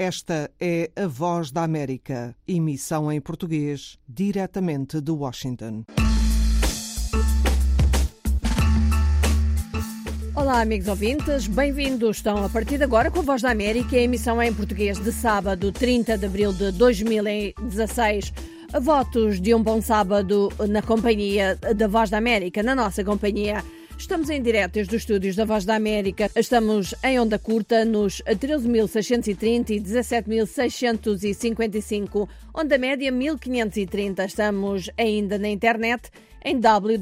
Esta é a Voz da América, emissão em português, diretamente de Washington. Olá, amigos ouvintes, bem-vindos. Estão a partir de agora com a Voz da América, a emissão em português de sábado, 30 de abril de 2016. Votos de um bom sábado na companhia da Voz da América, na nossa companhia. Estamos em direto desde os estúdios da Voz da América. Estamos em onda curta nos 13.630 e 17.655, onda média 1.530. Estamos ainda na internet em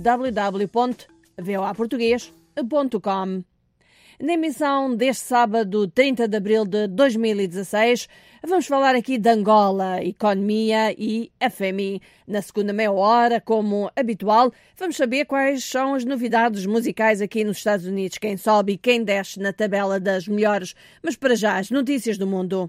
www.voaportugues.com. Na emissão deste sábado, 30 de abril de 2016, vamos falar aqui de Angola, economia e FMI. Na segunda meia hora, como habitual, vamos saber quais são as novidades musicais aqui nos Estados Unidos, quem sobe e quem desce na tabela das melhores. Mas para já, as notícias do mundo.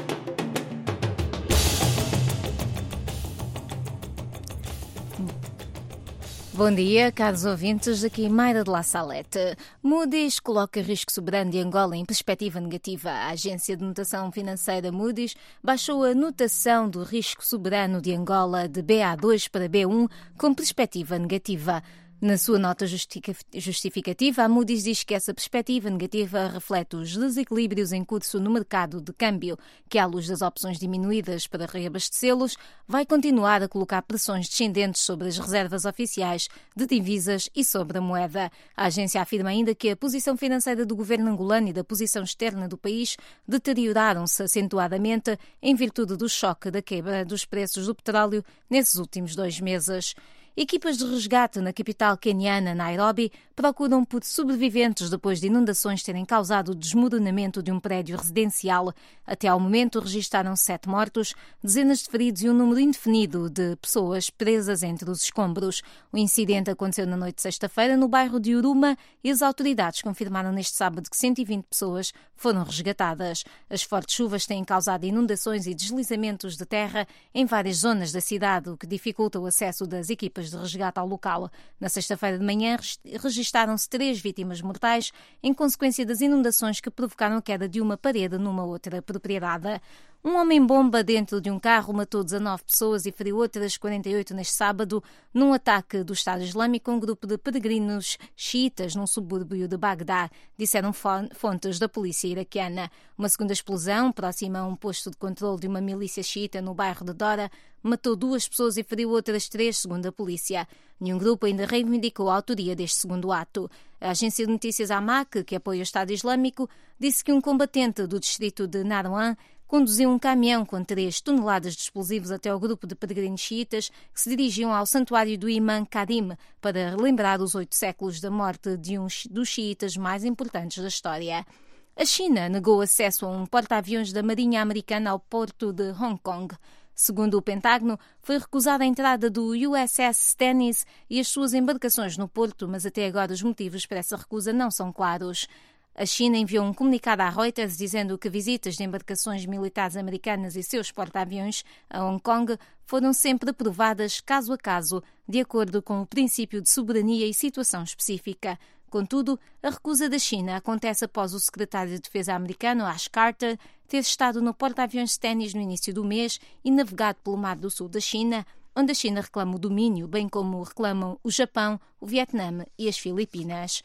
Bom dia, caros ouvintes, aqui Mayra de La Salete. Moody's coloca risco soberano de Angola em perspectiva negativa. A agência de notação financeira Moody's baixou a notação do risco soberano de Angola de BA2 para B1 com perspectiva negativa. Na sua nota justificativa, a Moody's diz que essa perspectiva negativa reflete os desequilíbrios em curso no mercado de câmbio, que, à luz das opções diminuídas para reabastecê-los, vai continuar a colocar pressões descendentes sobre as reservas oficiais de divisas e sobre a moeda. A agência afirma ainda que a posição financeira do governo angolano e da posição externa do país deterioraram-se acentuadamente em virtude do choque da quebra dos preços do petróleo nesses últimos 2 meses. Equipas de resgate na capital queniana, Nairobi, procuram por sobreviventes depois de inundações terem causado o desmoronamento de um prédio residencial. Até ao momento, registaram 7 mortos, dezenas de feridos e um número indefinido de pessoas presas entre os escombros. O incidente aconteceu na noite de sexta-feira no bairro de Huruma e as autoridades confirmaram neste sábado que 120 pessoas foram resgatadas. As fortes chuvas têm causado inundações e deslizamentos de terra em várias zonas da cidade, o que dificulta o acesso das equipas de resgate ao local. Na sexta-feira de manhã registaram-se 3 vítimas mortais em consequência das inundações que provocaram a queda de uma parede numa outra propriedade. Um homem-bomba dentro de um carro matou 19 pessoas e feriu outras 48 neste sábado num ataque do Estado Islâmico a um grupo de peregrinos xiitas num subúrbio de Bagdá, disseram fontes da polícia iraquiana. Uma segunda explosão, próxima a um posto de controle de uma milícia xiita no bairro de Dora, matou 2 pessoas e feriu outras 3, segundo a polícia. Nenhum grupo ainda reivindicou a autoria deste segundo ato. A agência de notícias AMAC, que apoia o Estado Islâmico, disse que um combatente do distrito de Narouan conduziu um caminhão com 3 toneladas de explosivos até ao grupo de peregrinos xiitas que se dirigiam ao santuário do Imam Karim para relembrar os 8 séculos da morte de um dos xiitas mais importantes da história. A China negou acesso a um porta-aviões da Marinha Americana ao porto de Hong Kong. Segundo o Pentágono, foi recusada a entrada do USS Stennis e as suas embarcações no porto, mas até agora os motivos para essa recusa não são claros. A China enviou um comunicado à Reuters dizendo que visitas de embarcações militares americanas e seus porta-aviões a Hong Kong foram sempre aprovadas caso a caso, de acordo com o princípio de soberania e situação específica. Contudo, a recusa da China acontece após o secretário de Defesa americano, Ash Carter, ter estado no porta-aviões Stennis no início do mês e navegado pelo Mar do Sul da China, onde a China reclama o domínio, bem como reclamam o Japão, o Vietnã e as Filipinas.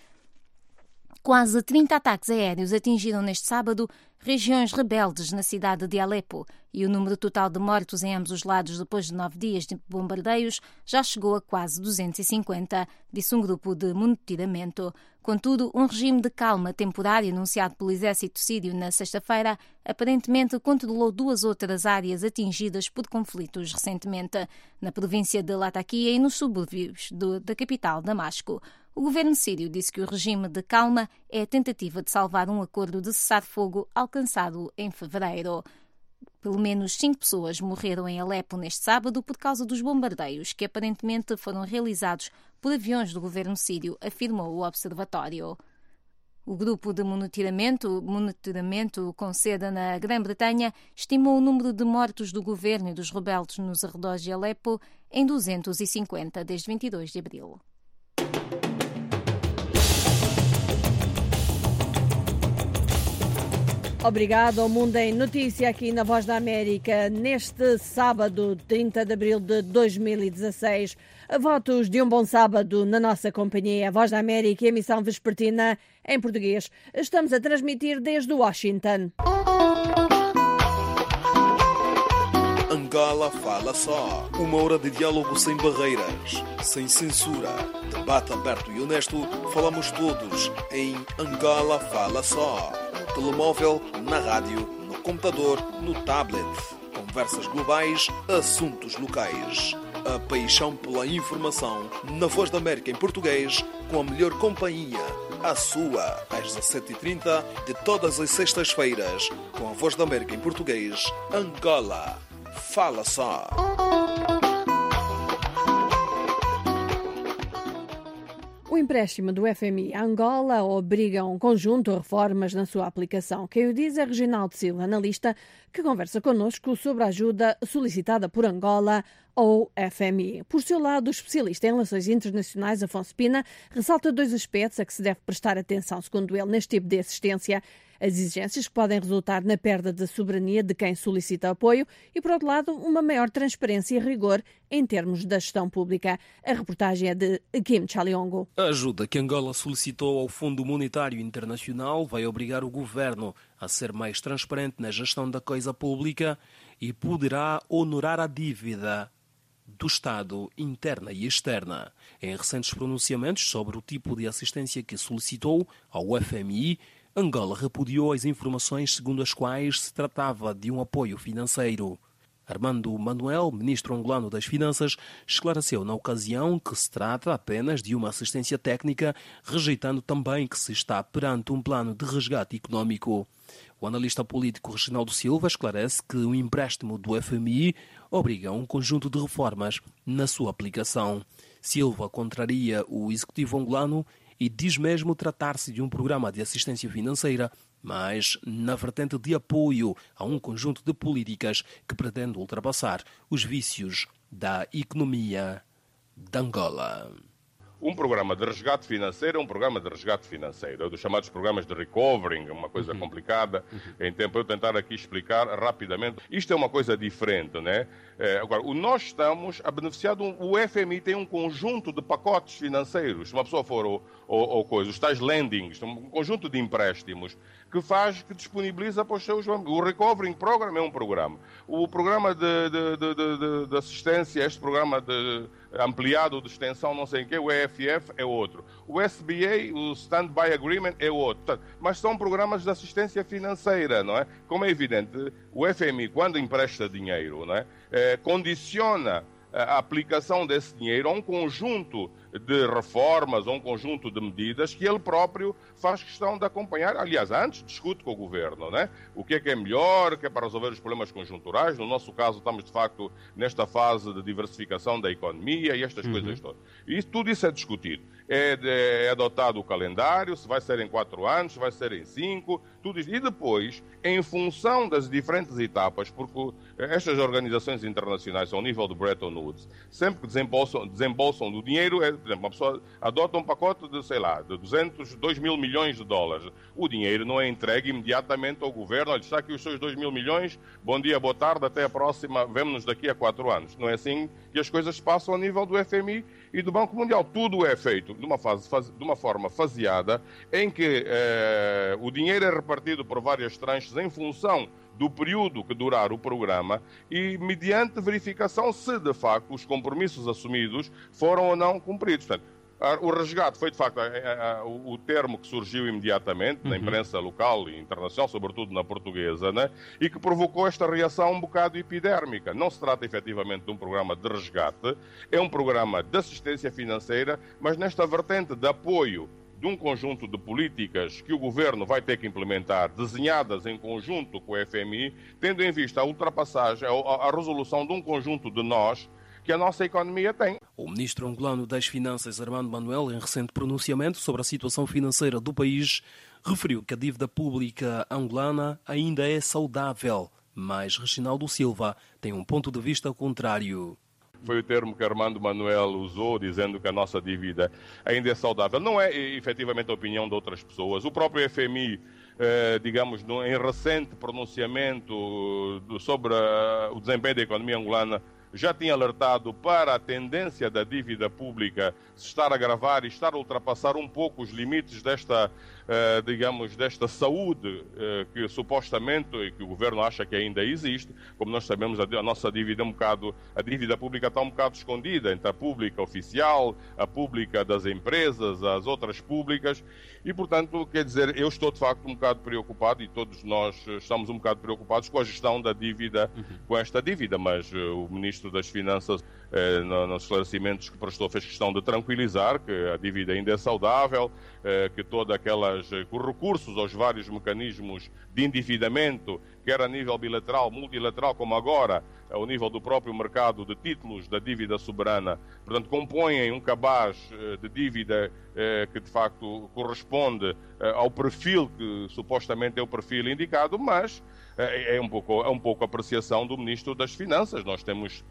Quase 30 ataques aéreos atingiram neste sábado regiões rebeldes na cidade de Alepo e o número total de mortos em ambos os lados depois de 9 dias de bombardeios já chegou a quase 250, disse um grupo de monitoramento. Contudo, um regime de calma temporário anunciado pelo exército sírio na sexta-feira aparentemente controlou 2 outras áreas atingidas por conflitos recentemente, na província de Latakia e nos subúrbios da capital, Damasco. O governo sírio disse que o regime de calma é a tentativa de salvar um acordo de cessar-fogo alcançado em fevereiro. Pelo menos 5 pessoas morreram em Alepo neste sábado por causa dos bombardeios que aparentemente foram realizados por aviões do governo sírio, afirmou o observatório. O grupo de monitoramento com sede na Grã-Bretanha estimou o número de mortos do governo e dos rebeldes nos arredores de Alepo em 250 desde 22 de abril. Obrigado ao Mundo em Notícia aqui na Voz da América neste sábado, 30 de abril de 2016. Votos de um bom sábado na nossa companhia Voz da América e emissão vespertina em português. Estamos a transmitir desde Washington. Angola Fala Só. 1 hora de diálogo sem barreiras, sem censura. Debate aberto e honesto. Falamos todos em Angola Fala Só. No telemóvel, na rádio, no computador, no tablet. Conversas globais, assuntos locais. A paixão pela informação na Voz da América em português, com a melhor companhia. A sua, às 17h30 de todas as sextas-feiras, com a Voz da América em português, Angola Fala Só. O empréstimo do FMI a Angola obriga um conjunto de reformas na sua aplicação. Quem o diz é Reginaldo Silva, analista, que conversa connosco sobre a ajuda solicitada por Angola ao FMI. Por seu lado, o especialista em relações internacionais, Afonso Pina, ressalta 2 aspectos a que se deve prestar atenção, segundo ele, neste tipo de assistência: as exigências que podem resultar na perda da soberania de quem solicita apoio e, por outro lado, uma maior transparência e rigor em termos da gestão pública. A reportagem é de Kim Chaliongo. A ajuda que Angola solicitou ao Fundo Monetário Internacional vai obrigar o governo a ser mais transparente na gestão da coisa pública e poderá honorar a dívida do Estado, interna e externa. Em recentes pronunciamentos sobre o tipo de assistência que solicitou ao FMI, Angola repudiou as informações segundo as quais se tratava de um apoio financeiro. Armando Manuel, ministro angolano das Finanças, esclareceu na ocasião que se trata apenas de uma assistência técnica, rejeitando também que se está perante um plano de resgate econômico. O analista político Reginaldo Silva esclarece que o empréstimo do FMI obriga a um conjunto de reformas na sua aplicação. Silva contraria o executivo angolano e diz mesmo tratar-se de um programa de assistência financeira, mas na vertente de apoio a um conjunto de políticas que pretende ultrapassar os vícios da economia de Angola. Um programa de resgate financeiro é um programa de resgate financeiro, dos chamados programas de recovering, uma coisa complicada. Em tempo eu tentar aqui explicar rapidamente. Isto é uma coisa diferente, né? Agora, nós estamos a beneficiar o FMI tem um conjunto de pacotes financeiros. Se uma pessoa for os tais lendings, um conjunto de empréstimos que disponibiliza para os seus... O Recovering Program é um programa. O programa de assistência, este programa ampliado de extensão, não sei em que, o EFF é outro. O SBA, o Stand-by Agreement, é outro. Mas são programas de assistência financeira, não é? Como é evidente, o FMI, quando empresta dinheiro, não é? Condiciona a aplicação desse dinheiro a um conjunto de reformas, a um conjunto de medidas que ele próprio faz questão de acompanhar. Aliás, antes discute com o governo, né? O que é melhor, o que é para resolver os problemas conjunturais. No nosso caso, estamos de facto nesta fase de diversificação da economia e estas coisas todas. E tudo isso é discutido. É adotado o calendário, se vai ser em 4 anos, se vai ser em 5, tudo isso. E depois, em função das diferentes etapas, porque estas organizações internacionais, ao nível do Bretton Woods, sempre que desembolsam do dinheiro, por exemplo, uma pessoa adota um pacote de 2 mil milhões de dólares. O dinheiro não é entregue imediatamente ao governo. Olha, está aqui os seus 2 mil milhões, bom dia, boa tarde, até a próxima, vemo-nos daqui a 4 anos. Não é assim que as coisas passam a nível do FMI e do Banco Mundial. Tudo é feito de uma forma faseada, em que o dinheiro é repartido por várias tranches em função do período que durar o programa e mediante verificação se, de facto, os compromissos assumidos foram ou não cumpridos. Portanto, o resgate foi, de facto, o termo que surgiu imediatamente na imprensa local e internacional, sobretudo na portuguesa, né? E que provocou esta reação um bocado epidérmica. Não se trata, efetivamente, de um programa de resgate, é um programa de assistência financeira, mas nesta vertente de apoio de um conjunto de políticas que o governo vai ter que implementar, desenhadas em conjunto com o FMI, tendo em vista a ultrapassagem, a resolução de um conjunto de nós que a nossa economia tem. O ministro angolano das Finanças, Armando Manuel, em recente pronunciamento sobre a situação financeira do país, referiu que a dívida pública angolana ainda é saudável, mas Reginaldo Silva tem um ponto de vista contrário. Foi o termo que Armando Manuel usou, dizendo que a nossa dívida ainda é saudável. Não é efetivamente a opinião de outras pessoas. O próprio FMI digamos, em recente pronunciamento sobre o desempenho da economia angolana, já tinha alertado para a tendência da dívida pública se estar a agravar e estar a ultrapassar um pouco os limites desta, digamos, desta saúde que supostamente, e que o governo acha que ainda existe. Como nós sabemos, a nossa dívida a dívida pública está um bocado escondida entre a pública oficial, a pública das empresas, as outras públicas, e, portanto, quer dizer, eu estou de facto um bocado preocupado, e todos nós estamos um bocado preocupados com a gestão da dívida, com esta dívida, mas o Ministro das Finanças, nos esclarecimentos que prestou, fez questão de tranquilizar que a dívida ainda é saudável, que todos aquelas recursos aos vários mecanismos de endividamento, quer a nível bilateral, multilateral, como agora, ao nível do próprio mercado de títulos da dívida soberana, portanto, compõem um cabaz de dívida que, de facto, corresponde ao perfil que supostamente é o perfil indicado, mas é um pouco a apreciação do Ministro das Finanças. Nós temos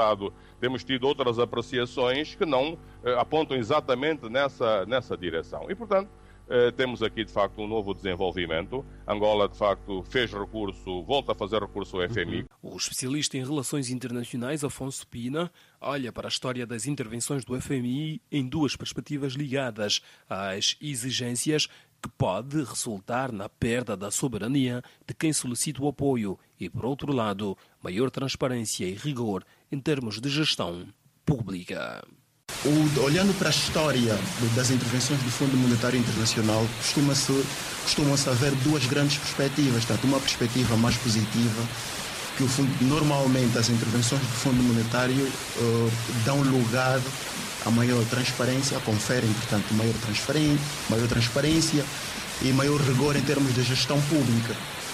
tido outras apreciações que não apontam exatamente nessa direção. E, portanto, temos aqui, de facto, um novo desenvolvimento. Angola, de facto, volta a fazer recurso ao FMI. O especialista em relações internacionais, Afonso Pina, olha para a história das intervenções do FMI em duas perspectivas ligadas às exigências que pode resultar na perda da soberania de quem solicita o apoio e, por outro lado, maior transparência e rigor em termos de gestão pública. Olhando para a história das intervenções do Fundo Monetário Internacional, costuma-se haver duas grandes perspectivas. Portanto, uma perspectiva mais positiva, que normalmente as intervenções do Fundo Monetário dão lugar a maior transparência, conferem, portanto, maior transparência e maior rigor em termos de gestão pública.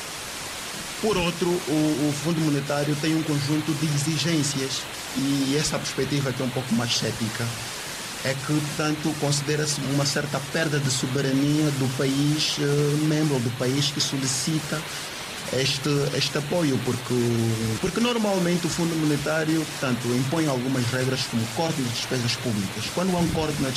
Por outro, o Fundo Monetário tem um conjunto de exigências, e essa perspectiva que é um pouco mais cética é que, portanto, considera-se uma certa perda de soberania do país membro, do país que solicita este apoio, porque normalmente o Fundo Monetário, portanto, impõe algumas regras como corte de despesas públicas. Quando há um corte nas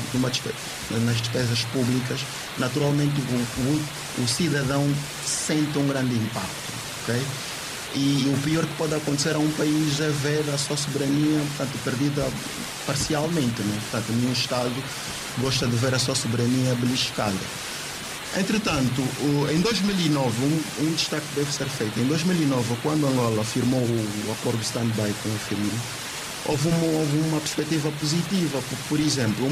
despesas públicas, naturalmente o cidadão sente um grande impacto, ok? E o pior que pode acontecer a um país é ver a sua soberania, portanto, perdida parcialmente, né? Portanto, nenhum Estado gosta de ver a sua soberania beliscada. Entretanto, em 2009, um destaque deve ser feito. Em 2009, quando Angola firmou o acordo stand-by com o FMI, houve uma perspectiva positiva. Por exemplo,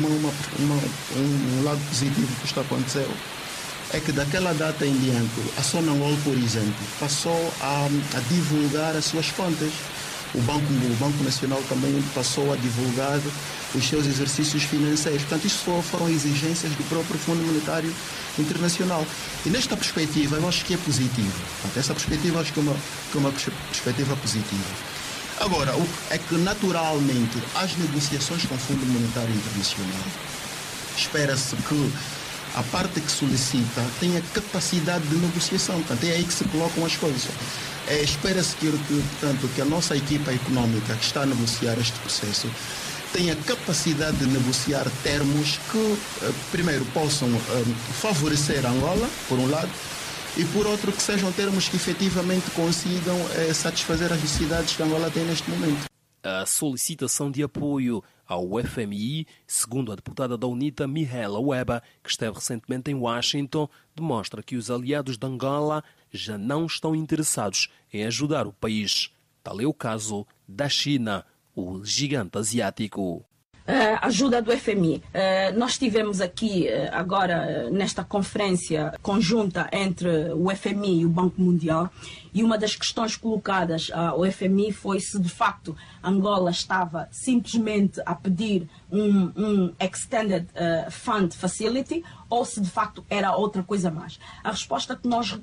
um lado positivo que isto aconteceu é que daquela data em diante, a Sonangol, por exemplo, passou a divulgar as suas contas. O Banco Nacional também passou a divulgar os seus exercícios financeiros. Portanto, isso foram exigências do próprio Fundo Monetário Internacional. E nesta perspectiva, eu acho que é positivo. Portanto, essa perspectiva, acho que é uma perspectiva positiva. Agora, é que naturalmente, as negociações com o Fundo Monetário Internacional, espera-se que a parte que solicita tenha capacidade de negociação. Portanto, é aí que se colocam as coisas. Espera-se que a nossa equipa económica que está a negociar este processo tenha capacidade de negociar termos que, primeiro, possam favorecer a Angola, por um lado, e por outro, que sejam termos que efetivamente consigam satisfazer as necessidades que a Angola tem neste momento. A solicitação de apoio ao FMI, segundo a deputada da UNITA, Mihaela Weba, que esteve recentemente em Washington, demonstra que os aliados de Angola já não estão interessados em ajudar o país. Tal é o caso da China, o gigante asiático. Ajuda do FMI. Nós tivemos aqui agora nesta conferência conjunta entre o FMI e o Banco Mundial, e uma das questões colocadas ao FMI foi se de facto Angola estava simplesmente a pedir um Extended Fund Facility ou se de facto era outra coisa mais. A resposta que nós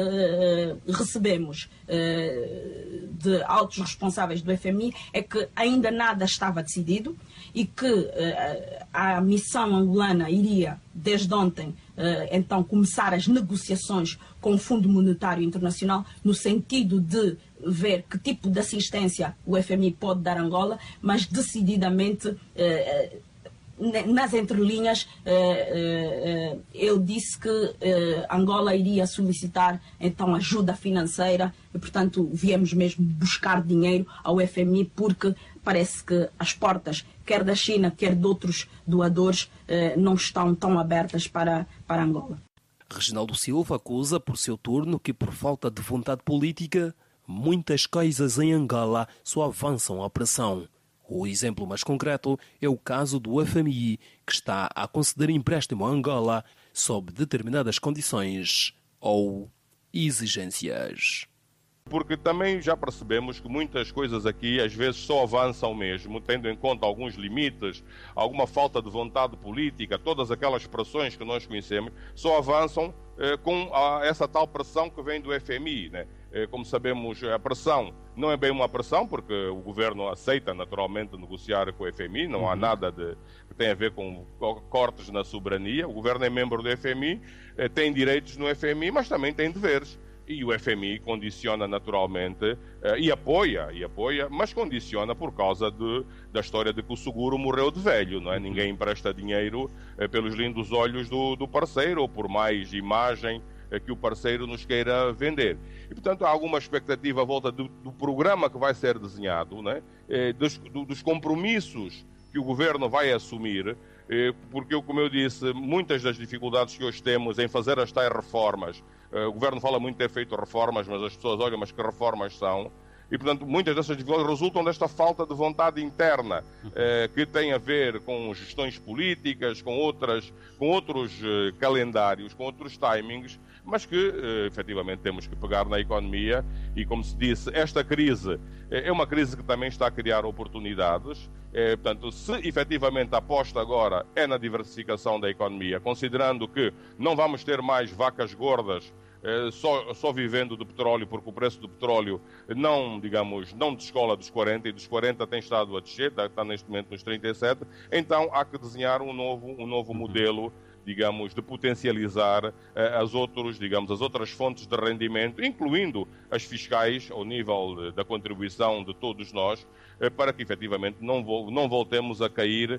recebemos de altos responsáveis do FMI é que ainda nada estava decidido e que a missão angolana iria, desde ontem, então começar as negociações com o Fundo Monetário Internacional no sentido de ver que tipo de assistência o FMI pode dar a Angola, mas decididamente nas entrelinhas, ele disse que Angola iria solicitar então ajuda financeira e, portanto, viemos mesmo buscar dinheiro ao FMI, porque parece que as portas, quer da China, quer de outros doadores, não estão tão abertas para Angola. Reginaldo Silva acusa, por seu turno, que por falta de vontade política, muitas coisas em Angola só avançam à pressão. O exemplo mais concreto é o caso do FMI, que está a conceder empréstimo a Angola sob determinadas condições ou exigências. Porque também já percebemos que muitas coisas aqui às vezes só avançam mesmo, tendo em conta alguns limites, alguma falta de vontade política, todas aquelas pressões que nós conhecemos, só avançam com essa tal pressão que vem do FMI, né? Como sabemos, a pressão não é bem uma pressão, porque o governo aceita naturalmente negociar com o FMI, não há nada que tem a ver com cortes na soberania. O governo é membro do FMI, tem direitos no FMI, mas também tem deveres. E o FMI condiciona naturalmente e apoia, mas condiciona por causa da história de que o seguro morreu de velho, não é? Ninguém empresta dinheiro pelos lindos olhos do parceiro ou por mais imagem que o parceiro nos queira vender. E, portanto, há alguma expectativa à volta do programa que vai ser desenhado, né? Dos compromissos que o governo vai assumir, porque, como eu disse, muitas das dificuldades que hoje temos em fazer as tais reformas, o governo fala muito de ter feito reformas, mas as pessoas olham, mas que reformas são? E, portanto, muitas dessas dificuldades resultam desta falta de vontade interna, que tem a ver com gestões políticas, com outros calendários, com outros timings, mas que, efetivamente, temos que pegar na economia. E, como se disse, esta crise é uma crise que também está a criar oportunidades. Portanto, se efetivamente a aposta agora é na diversificação da economia, considerando que não vamos ter mais vacas gordas só vivendo do petróleo, porque o preço do petróleo não descola dos 40, e dos 40 tem estado a descer, está neste momento nos 37, então há que desenhar um novo modelo, digamos, de potencializar as outras fontes de rendimento, incluindo as fiscais, ao nível da contribuição de todos nós, para que efetivamente não voltemos a cair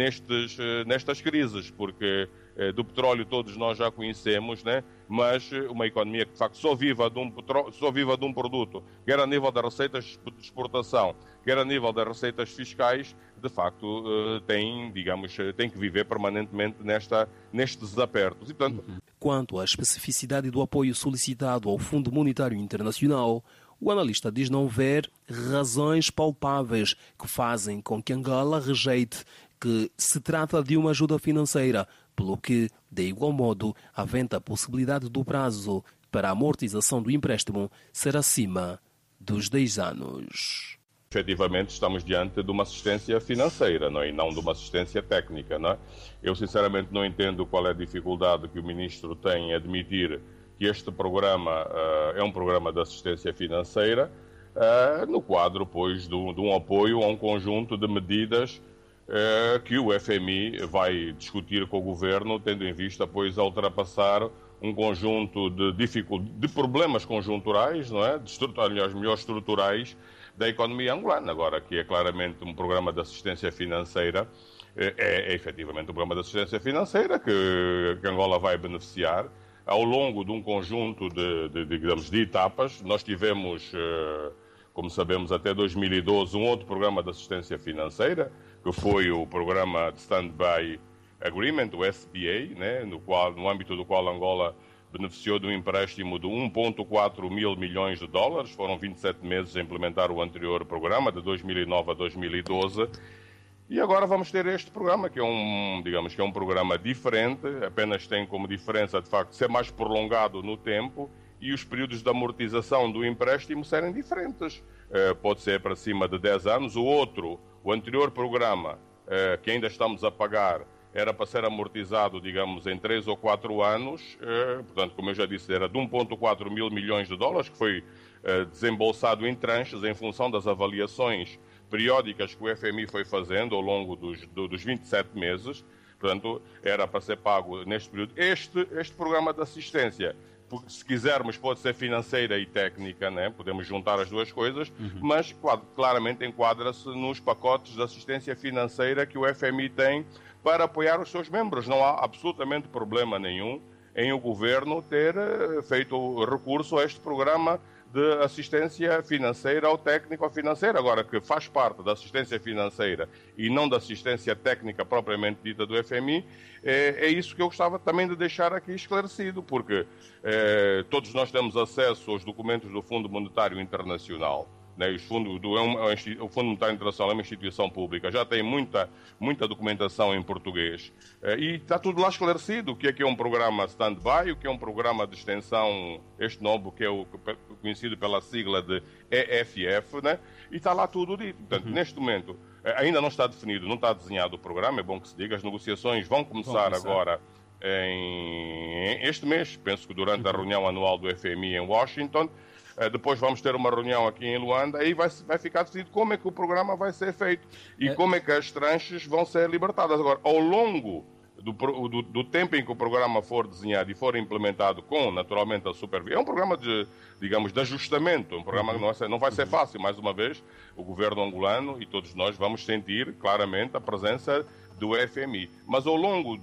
nestas crises, porque do petróleo todos nós já conhecemos, né? Mas uma economia que de facto só viva de um produto, quer a nível das receitas de exportação, quer a nível das receitas fiscais, de facto tem que viver permanentemente nestes apertos. E, portanto, quanto à especificidade do apoio solicitado ao Fundo Monetário Internacional, o analista diz não ver razões palpáveis que fazem com que Angola rejeite que se trata de uma ajuda financeira, pelo que, de igual modo, havendo a possibilidade do prazo para a amortização do empréstimo ser acima dos 10 anos. Efetivamente, estamos diante de uma assistência financeira, não é? E não de uma assistência técnica, não é? Eu, sinceramente, não entendo qual é a dificuldade que o Ministro tem em admitir que este programa é um programa de assistência financeira, no quadro, pois, de um apoio a um conjunto de medidas que o FMI vai discutir com o Governo, tendo em vista, pois, a ultrapassar um conjunto de problemas conjunturais, não é? Melhor estruturais da economia angolana. Agora, que é claramente um programa de assistência financeira, é efetivamente um programa de assistência financeira que Angola vai beneficiar ao longo de um conjunto de etapas. Nós tivemos, como sabemos, até 2012, um outro programa de assistência financeira, que foi o programa de Stand-by Agreement, o SBA, né, no âmbito do qual Angola beneficiou de um empréstimo de 1,4 mil milhões de dólares. Foram 27 meses a implementar o anterior programa, de 2009 a 2012. E agora vamos ter este programa, que é um programa diferente, apenas tem como diferença, de facto, ser mais prolongado no tempo e os períodos de amortização do empréstimo serem diferentes. Pode ser para cima de 10 anos. O anterior programa, que ainda estamos a pagar, era para ser amortizado, digamos, em 3 ou 4 anos. Portanto, como eu já disse, era de 1,4 mil milhões de dólares, que foi desembolsado em tranches em função das avaliações periódicas que o FMI foi fazendo ao longo dos 27 meses. Portanto, era para ser pago neste período. Este programa de assistência se quisermos, pode ser financeira e técnica, né? Podemos juntar as duas coisas, mas claramente enquadra-se nos pacotes de assistência financeira que o FMI tem para apoiar os seus membros. Não há absolutamente problema nenhum em o governo ter feito recurso a este programa de assistência financeira ou técnico-financeira. Agora, que faz parte da assistência financeira e não da assistência técnica propriamente dita do FMI, é isso que eu gostava também de deixar aqui esclarecido, porque todos nós temos acesso aos documentos do Fundo Monetário Internacional. Né, o Fundo Monetário Internacional é uma instituição pública, já tem muita documentação em português e está tudo lá esclarecido, o que é um programa stand-by, o que é um programa de extensão, este nome que é conhecido pela sigla de EFF, né, e está lá tudo dito. Portanto, neste momento ainda não está definido, não está desenhado o programa, é bom que se diga, as negociações vão começar agora em este mês, penso que durante a reunião anual do FMI em Washington. Depois vamos ter uma reunião aqui em Luanda, aí vai ficar decidido como é que o programa vai ser feito e como é que as tranches vão ser libertadas. Agora, ao longo do tempo em que o programa for desenhado e for implementado com, naturalmente, a supervisão, é um programa de ajustamento, um programa que não vai ser fácil. Mais uma vez, o governo angolano e todos nós vamos sentir claramente a presença do FMI. Mas ao longo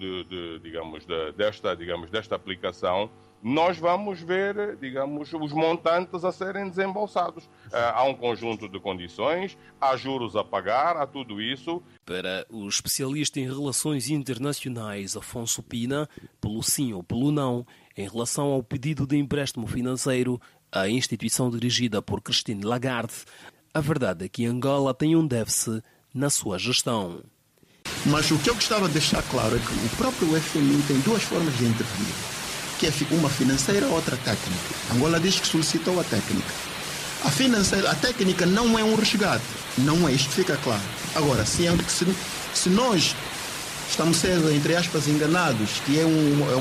desta aplicação, nós vamos ver, os montantes a serem desembolsados. Há um conjunto de condições, há juros a pagar, há tudo isso. Para o especialista em relações internacionais Afonso Pina, pelo sim ou pelo não, em relação ao pedido de empréstimo financeiro à instituição dirigida por Christine Lagarde, a verdade é que Angola tem um déficit na sua gestão. Mas o que eu gostava de deixar claro é que o próprio FMI tem duas formas de intervir, que é uma financeira e outra técnica. Angola diz que solicitou a técnica. A técnica não é um resgate, não é, isto fica claro. Agora, se nós estamos sendo, entre aspas, enganados, que é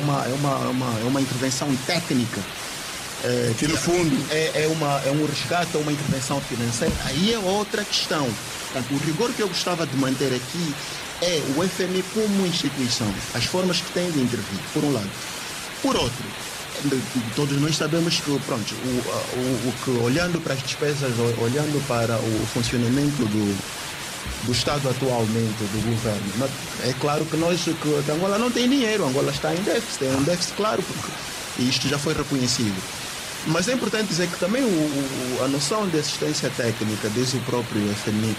uma intervenção técnica, que no fundo é um resgate ou uma intervenção financeira, aí é outra questão. Portanto, o rigor que eu gostava de manter aqui é o FMI como instituição, as formas que tem de intervir, por um lado. Por outro, todos nós sabemos que, olhando para as despesas, olhando para o funcionamento do Estado atualmente, do governo, é claro que Angola não tem dinheiro, Angola está em déficit, é um déficit claro, porque isto já foi reconhecido. Mas é importante dizer que também a noção de assistência técnica, desde o próprio FMI,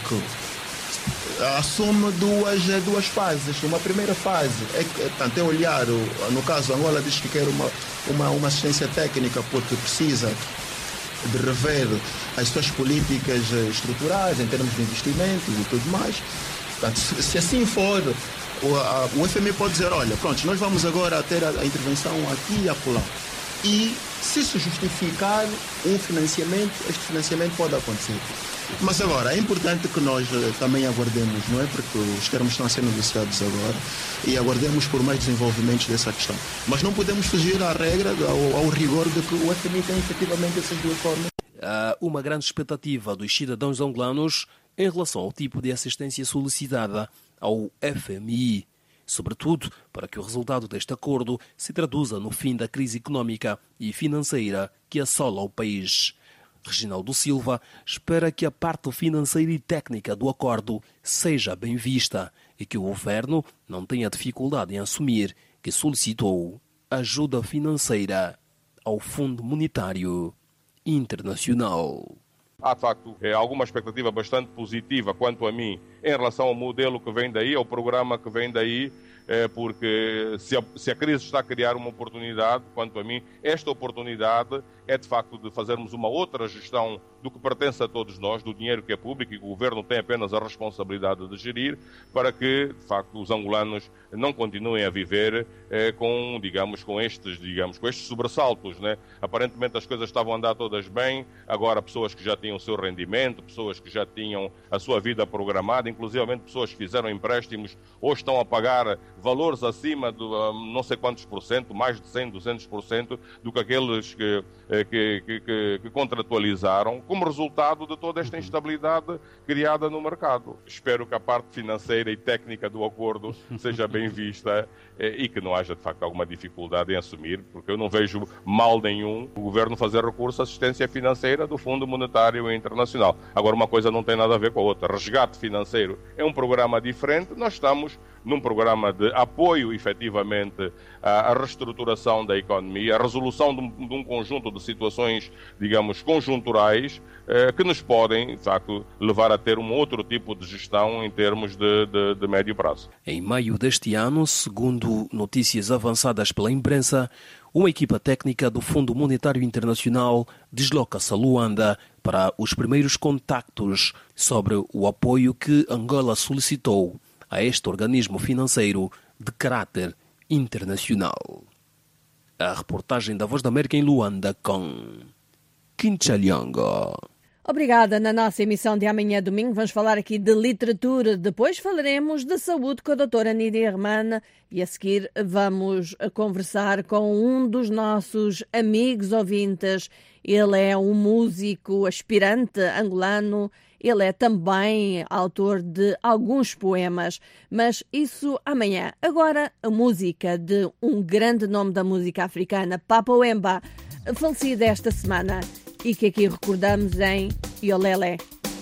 assume duas fases. Uma primeira fase é olhar, no caso Angola diz que quer uma assistência técnica porque precisa de rever as suas políticas estruturais em termos de investimentos e tudo mais. Portanto, se assim for, o FMI pode dizer, olha, pronto, nós vamos agora ter a intervenção aqui e acolá. E se justificar este financiamento pode acontecer. Mas agora, é importante que nós também aguardemos, não é? Porque os termos estão a ser negociados agora e aguardemos por mais desenvolvimentos dessa questão. Mas não podemos fugir à regra, ao rigor de que o FMI tem efetivamente essas duas formas. Há uma grande expectativa dos cidadãos angolanos em relação ao tipo de assistência solicitada ao FMI, sobretudo para que o resultado deste acordo se traduza no fim da crise económica e financeira que assola o país. Reginaldo Silva espera que a parte financeira e técnica do acordo seja bem vista e que o governo não tenha dificuldade em assumir que solicitou ajuda financeira ao Fundo Monetário Internacional. Há, de facto, alguma expectativa bastante positiva, quanto a mim, em relação ao modelo que vem daí, ao programa que vem daí, porque se a crise está a criar uma oportunidade, quanto a mim, esta oportunidade é, de facto, de fazermos uma outra gestão do que pertence a todos nós, do dinheiro que é público e que o governo tem apenas a responsabilidade de gerir, para que, de facto, os angolanos não continuem a viver com estes sobressaltos, né? Aparentemente as coisas estavam a andar todas bem, agora pessoas que já tinham o seu rendimento, pessoas que já tinham a sua vida programada, inclusivamente pessoas que fizeram empréstimos ou estão a pagar valores acima de não sei quantos por cento, mais de 100%, 200% do que aqueles que contratualizaram, como resultado de toda esta instabilidade criada no mercado. Espero que a parte financeira e técnica do acordo seja bem vista e que não haja, de facto, alguma dificuldade em assumir, porque eu não vejo mal nenhum o governo fazer recurso à assistência financeira do Fundo Monetário Internacional. Agora, uma coisa não tem nada a ver com a outra. Resgate financeiro é um programa diferente. Nós estamos num programa de apoio, efetivamente, à reestruturação da economia, a resolução de um conjunto de situações, digamos, conjunturais, que nos podem, de facto, levar a ter um outro tipo de gestão em termos de médio prazo. Em maio deste ano, segundo notícias avançadas pela imprensa, uma equipa técnica do Fundo Monetário Internacional desloca-se a Luanda para os primeiros contactos sobre o apoio que Angola solicitou a este organismo financeiro de caráter internacional. A reportagem da Voz da América em Luanda com Quinchaliongo. Obrigada. Na nossa emissão de amanhã, domingo, vamos falar aqui de literatura. Depois falaremos de saúde com a doutora Nidia Hermana e a seguir vamos conversar com um dos nossos amigos ouvintes. Ele é um músico aspirante angolano. Ele é também autor de alguns poemas, mas isso amanhã. Agora, a música de um grande nome da música africana, Papa Wemba, falecido esta semana e que aqui recordamos em Iolele.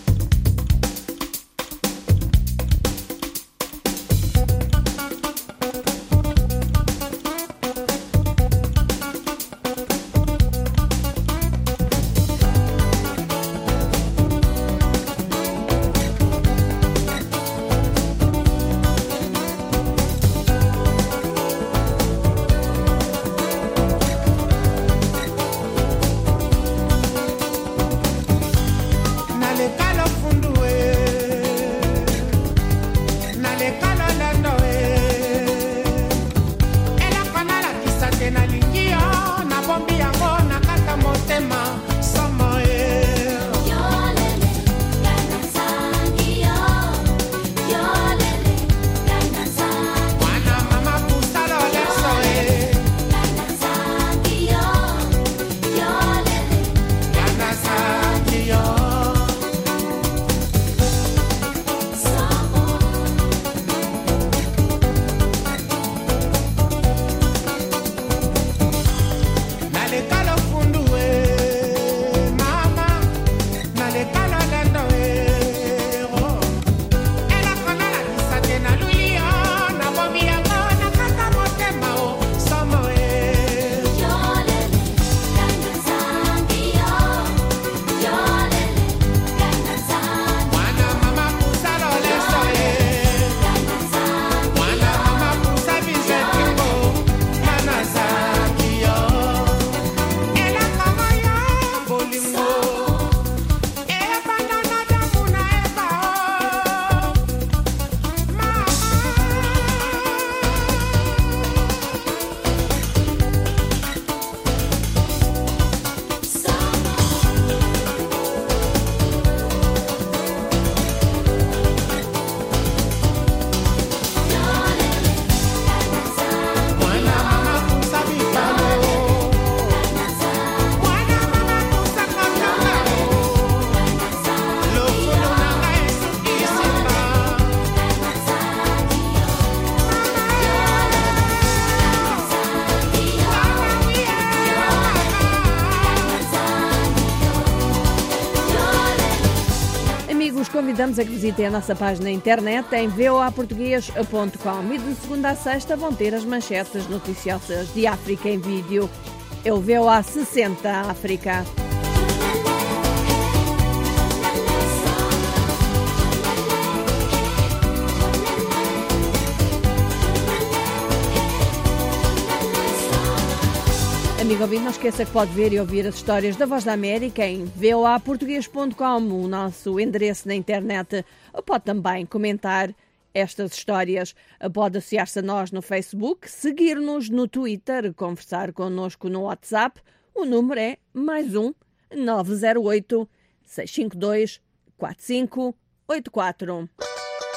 Convidamos a que visitem a nossa página na internet em voaportugues.com e de segunda a sexta vão ter as manchetes noticiosas de África em vídeo. É o VOA 60 África. Amigo ouvinte, não esqueça que pode ver e ouvir as histórias da Voz da América em voaportugues.com, o nosso endereço na internet. Pode também comentar estas histórias. Pode associar-se a nós no Facebook, seguir-nos no Twitter, conversar connosco no WhatsApp. O número é +1 908 652 4584.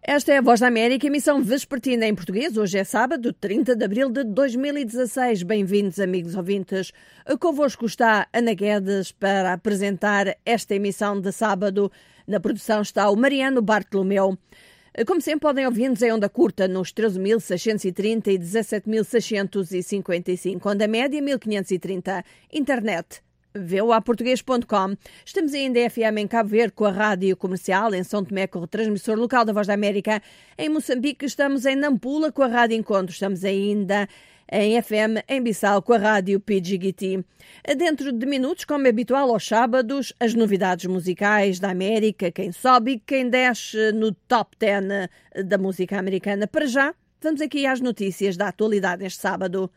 Esta é a Voz da América, emissão vespertina em português. Hoje é sábado, 30 de abril de 2016. Bem-vindos, amigos ouvintes. Convosco está Ana Guedes para apresentar esta emissão de sábado. Na produção está o Mariano Bartolomeu. Como sempre, podem ouvir-nos em onda curta nos 13.630 e 17.655, onda média 1.530, internet voaportugues.com. Estamos ainda em FM em Cabo Verde com a Rádio Comercial, em São Tomé com o transmissor local da Voz da América. Em Moçambique estamos em Nampula com a Rádio Encontro. Estamos ainda em FM em Bissau com a Rádio PGT. Dentro de minutos, como é habitual aos sábados, as novidades musicais da América, quem sobe e quem desce no top 10 da música americana. Para já, vamos aqui às notícias da atualidade neste sábado.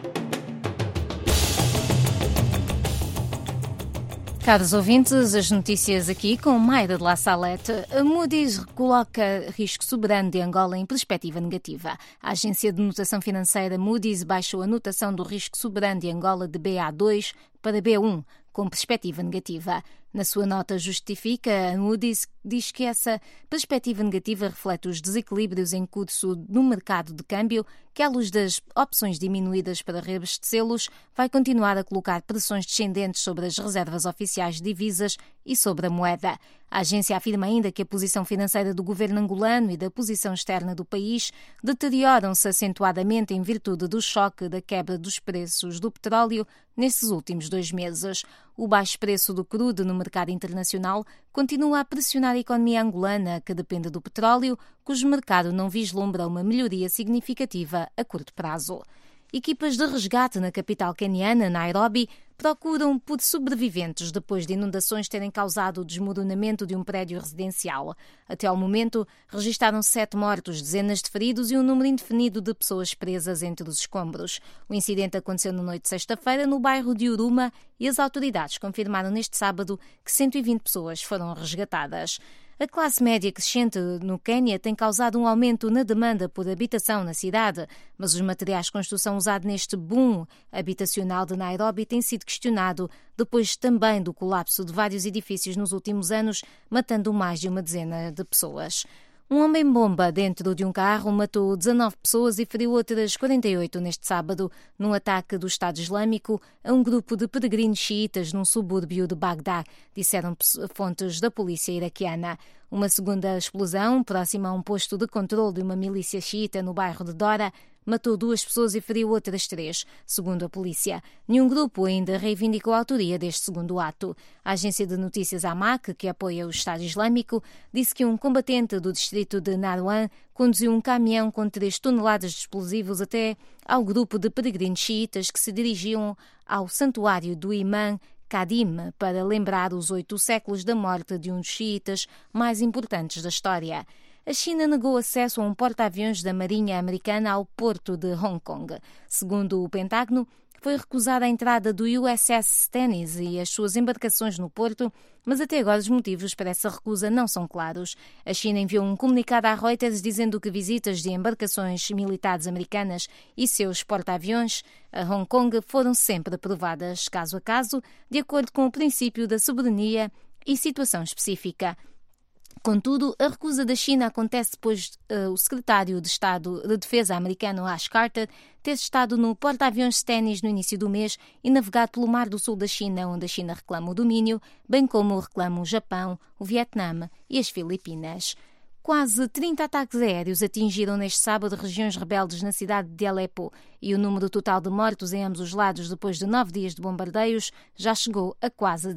Caros ouvintes, as notícias aqui com Mayra de La Salette. A Moody's coloca risco soberano de Angola em perspectiva negativa. A agência de notação financeira Moody's baixou a notação do risco soberano de Angola de BA2 para B1, com perspectiva negativa. Na sua nota justifica, a Moody's diz que essa perspectiva negativa reflete os desequilíbrios em curso no mercado de câmbio, que à luz das opções diminuídas para reabastecê-los, vai continuar a colocar pressões descendentes sobre as reservas oficiais de divisas e sobre a moeda. A agência afirma ainda que a posição financeira do governo angolano e da posição externa do país deterioram-se acentuadamente em virtude do choque da quebra dos preços do petróleo nesses últimos 2 meses. O baixo preço do crudo no mercado internacional continua a pressionar a economia angolana, que depende do petróleo, cujo mercado não vislumbra uma melhoria significativa a curto prazo. Equipas de resgate na capital queniana, Nairobi, procuram por sobreviventes depois de inundações terem causado o desmoronamento de um prédio residencial. Até ao momento, registaram 7 mortos, dezenas de feridos e um número indefinido de pessoas presas entre os escombros. O incidente aconteceu na noite de sexta-feira no bairro de Huruma e as autoridades confirmaram neste sábado que 120 pessoas foram resgatadas. A classe média crescente no Quênia tem causado um aumento na demanda por habitação na cidade, mas os materiais de construção usados neste boom habitacional de Nairobi têm sido questionado depois também do colapso de vários edifícios nos últimos anos, matando mais de uma dezena de pessoas. Um homem-bomba dentro de um carro matou 19 pessoas e feriu outras 48 neste sábado, num ataque do Estado Islâmico a um grupo de peregrinos xiitas num subúrbio de Bagdá, disseram fontes da polícia iraquiana. Uma segunda explosão, próxima a um posto de controle de uma milícia xiita no bairro de Dora, matou 2 pessoas e feriu outras 3, segundo a polícia. Nenhum grupo ainda reivindicou a autoria deste segundo ato. A agência de notícias AMAC, que apoia o Estado Islâmico, disse que um combatente do distrito de Narwan conduziu um caminhão com 3 toneladas de explosivos até ao grupo de peregrinos xiitas que se dirigiam ao santuário do imã Kadim para lembrar os 8 séculos da morte de um dos xiitas mais importantes da história. A China negou acesso a um porta-aviões da Marinha Americana ao porto de Hong Kong. Segundo o Pentágono, foi recusada a entrada do USS Stennis e as suas embarcações no porto, mas até agora os motivos para essa recusa não são claros. A China enviou um comunicado à Reuters dizendo que visitas de embarcações militares americanas e seus porta-aviões a Hong Kong foram sempre aprovadas, caso a caso, de acordo com o princípio da soberania e situação específica. Contudo, a recusa da China acontece depois o secretário de Estado de Defesa americano Ash Carter ter estado no porta-aviões Stennis no início do mês e navegado pelo Mar do Sul da China, onde a China reclama o domínio, bem como reclama o Japão, o Vietnã e as Filipinas. Quase 30 ataques aéreos atingiram neste sábado regiões rebeldes na cidade de Alepo e o número total de mortos em ambos os lados depois de 9 dias de bombardeios já chegou a quase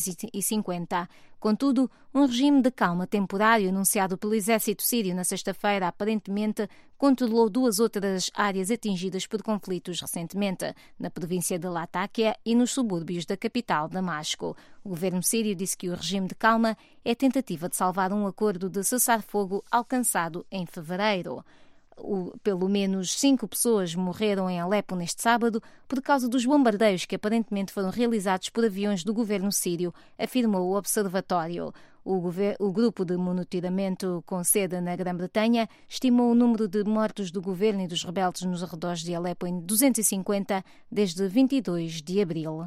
250. Contudo, um regime de calma temporário anunciado pelo exército sírio na sexta-feira aparentemente controlou 2 outras áreas atingidas por conflitos recentemente, na província de Latakia e nos subúrbios da capital, Damasco. O governo sírio disse que o regime de calma é a tentativa de salvar um acordo de cessar-fogo alcançado em fevereiro. Pelo menos 5 pessoas morreram em Alepo neste sábado por causa dos bombardeios que aparentemente foram realizados por aviões do governo sírio, afirmou o observatório. O grupo de monitoramento com sede na Grã-Bretanha estimou o número de mortos do governo e dos rebeldes nos arredores de Alepo em 250 desde 22 de abril.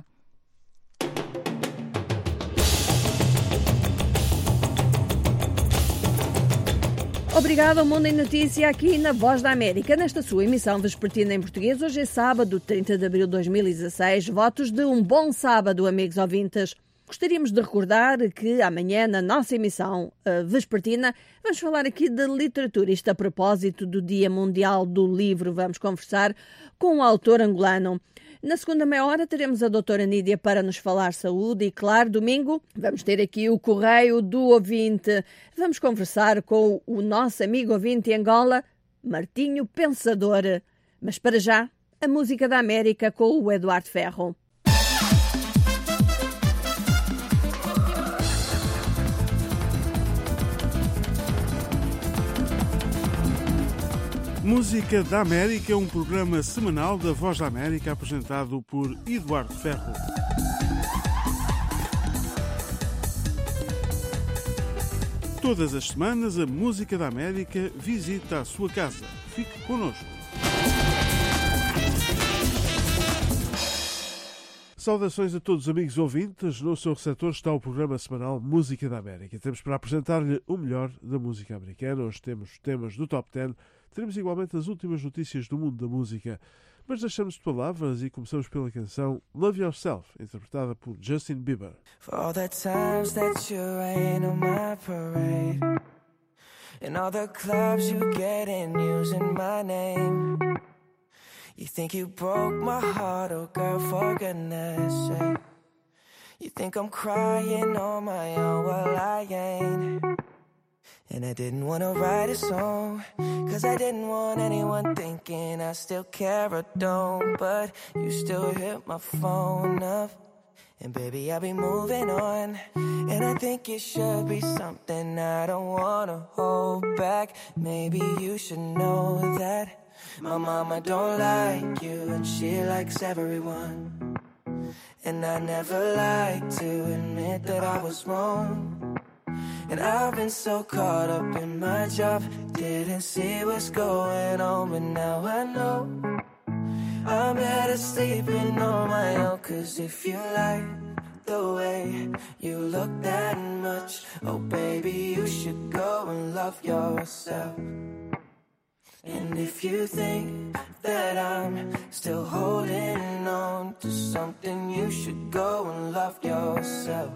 Obrigada ao Mundo em Notícia aqui na Voz da América, nesta sua emissão vespertina em português. Hoje é sábado, 30 de abril de 2016. Votos de um bom sábado, amigos ouvintes. Gostaríamos de recordar que amanhã, na nossa emissão vespertina, vamos falar aqui de literatura. Isto a propósito do Dia Mundial do Livro. Vamos conversar com um autor angolano. Na segunda meia hora teremos a doutora Nídia para nos falar saúde e, claro, domingo vamos ter aqui o Correio do Ouvinte. Vamos conversar com o nosso amigo ouvinte em Angola, Martinho Pensador. Mas para já, a música da América com o Eduardo Ferro. Música da América é um programa semanal da Voz da América apresentado por Eduardo Ferro. Todas as semanas a Música da América visita a sua casa. Fique connosco. Saudações a todos os amigos ouvintes. No seu receptor está o programa semanal Música da América. Temos para apresentar-lhe o melhor da música americana. Hoje temos temas do Top 10. Teremos igualmente as últimas notícias do mundo da música. Mas deixamos de palavras e começamos pela canção Love Yourself, interpretada por Justin Bieber. For all the times that you rain on my parade, and all the clubs you get in using my name. You think you broke my heart, oh girl, for goodness sake. You think I'm crying on my own, well I ain't. And I didn't want to write a song, 'cause I didn't want anyone thinking I still care or don't. But you still hit my phone up, and baby I'll be moving on. And I think it should be something I don't want to hold back. Maybe you should know that my mama don't like you, and she likes everyone. And I never like to admit that I was wrong. And I've been so caught up in my job, didn't see what's going on, but now I know I'm better sleeping on my own. 'Cause if you like the way you look that much, oh baby, you should go and love yourself. And if you think that I'm still holding on to something, you should go and love yourself.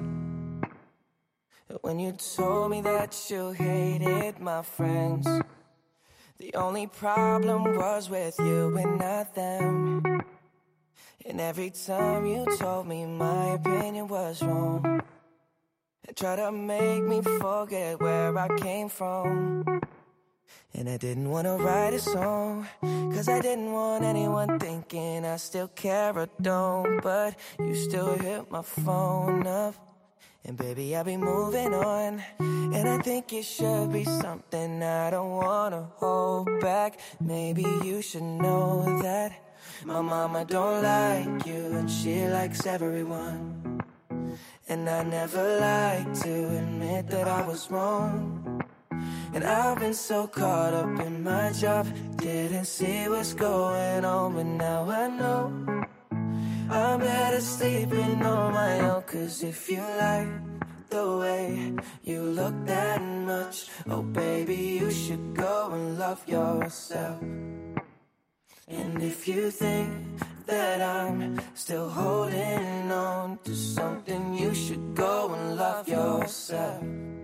When you told me that you hated my friends, the only problem was with you and not them. And every time you told me my opinion was wrong, and tried to make me forget where I came from. And I didn't want to write a song, 'cause I didn't want anyone thinking I still care or don't. But you still hit my phone up, and baby, I'll be moving on. And I think it should be something I don't want to hold back. Maybe you should know that my mama don't like you, and she likes everyone. And I never like to admit that I was wrong. And I've been so caught up in my job, didn't see what's going on, but now I know I'm better sleeping on my own. 'Cause if you like the way you look that much, oh baby, you should go and love yourself. And if you think that I'm still holding on to something, you should go and love yourself.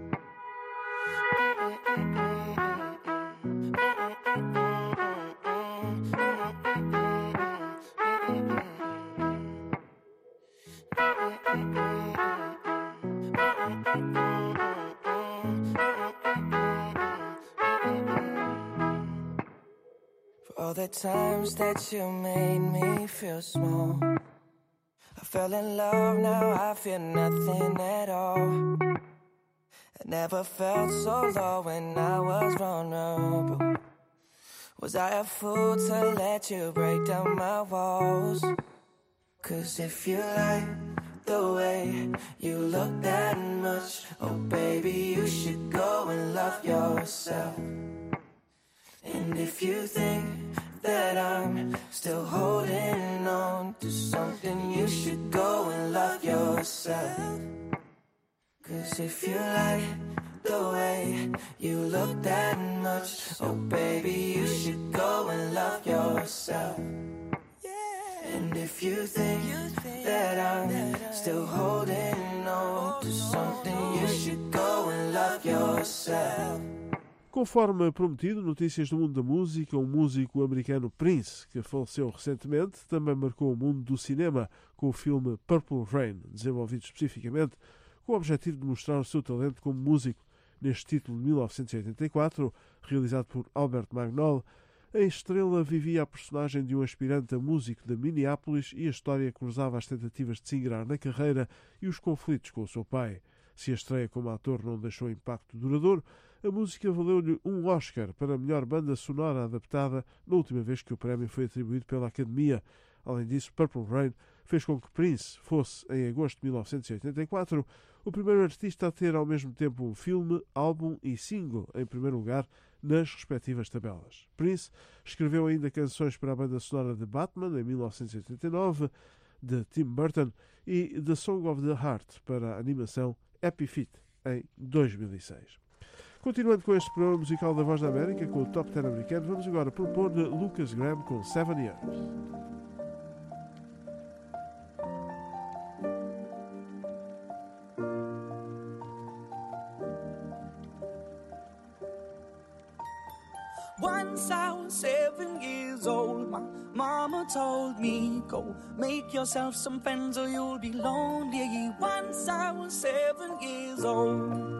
For all the times that you made me feel small, I fell in love, now I feel nothing at all. I never felt so low when I was vulnerable. Was I a fool to let you break down my walls? 'Cause if you like the way you look that much, oh baby, you should go and love yourself. And if you think that I'm still holding on to something, you should go and love yourself. 'Cause if you like the way you look that much. Oh baby, you should go and love yourself. And if you think that I'm still holding on to something, you should go and love yourself. Conforme prometido, notícias do mundo da música, o músico americano Prince, que faleceu recentemente, também marcou o mundo do cinema com o filme Purple Rain, desenvolvido especificamente com o objetivo de mostrar o seu talento como músico. Neste título de 1984, realizado por Albert Magnol, a estrela vivia a personagem de um aspirante a músico de Minneapolis e a história cruzava as tentativas de se ingrar na carreira e os conflitos com o seu pai. Se a estreia como ator não deixou impacto duradouro, a música valeu-lhe um Oscar para a melhor banda sonora adaptada na última vez que o prémio foi atribuído pela Academia. Além disso, Purple Rain fez com que Prince fosse, em agosto de 1984, o primeiro artista a ter ao mesmo tempo um filme, álbum e single em primeiro lugar nas respectivas tabelas. Prince escreveu ainda canções para a banda sonora de Batman em 1989, de Tim Burton, e The Song of the Heart para a animação Happy Feet em 2006. Continuando com este programa musical da Voz da América, com o Top 10 americano, vamos agora propor-lhe Lucas Graham com 7 Years. Once I was 7 years old, my mama told me, go make yourself some friends or you'll be lonely. Once I was 7 years old.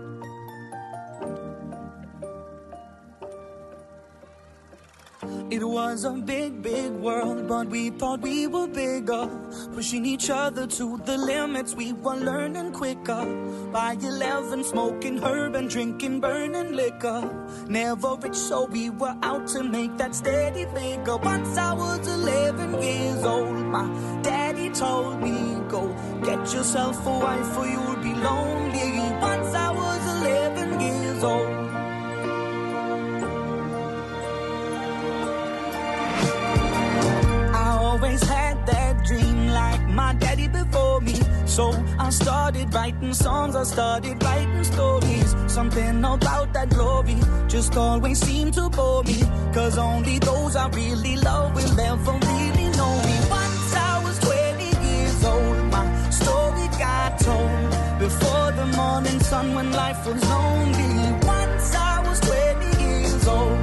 It was a big, big world, but we thought we were bigger. Pushing each other to the limits, we were learning quicker. By 11, smoking herb and drinking burning liquor. Never rich, so we were out to make that steady figure. Once I was 11 years old, my daddy told me, go get yourself a wife or you'll be lonely. Once I was 11 years old. Always had that dream like my daddy before me. So I started writing songs, I started writing stories. Something about that glory just always seemed to bore me. Cause only those I really love will ever really know me. Once I was 20 years old, my story got told. Before the morning sun when life was lonely. Once I was 20 years old.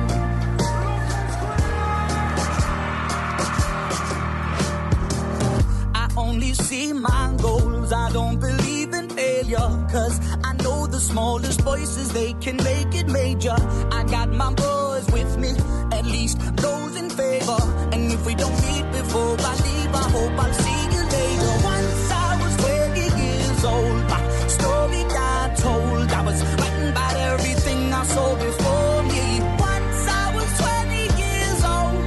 Only see my goals, I don't believe in failure. Cause I know the smallest voices, they can make it major. I got my boys with me, at least those in favor. And if we don't meet before I leave, I hope I'll see you later. Once I was 20 years old, my story got told. I was writing about everything I saw before me. Once I was 20 years old.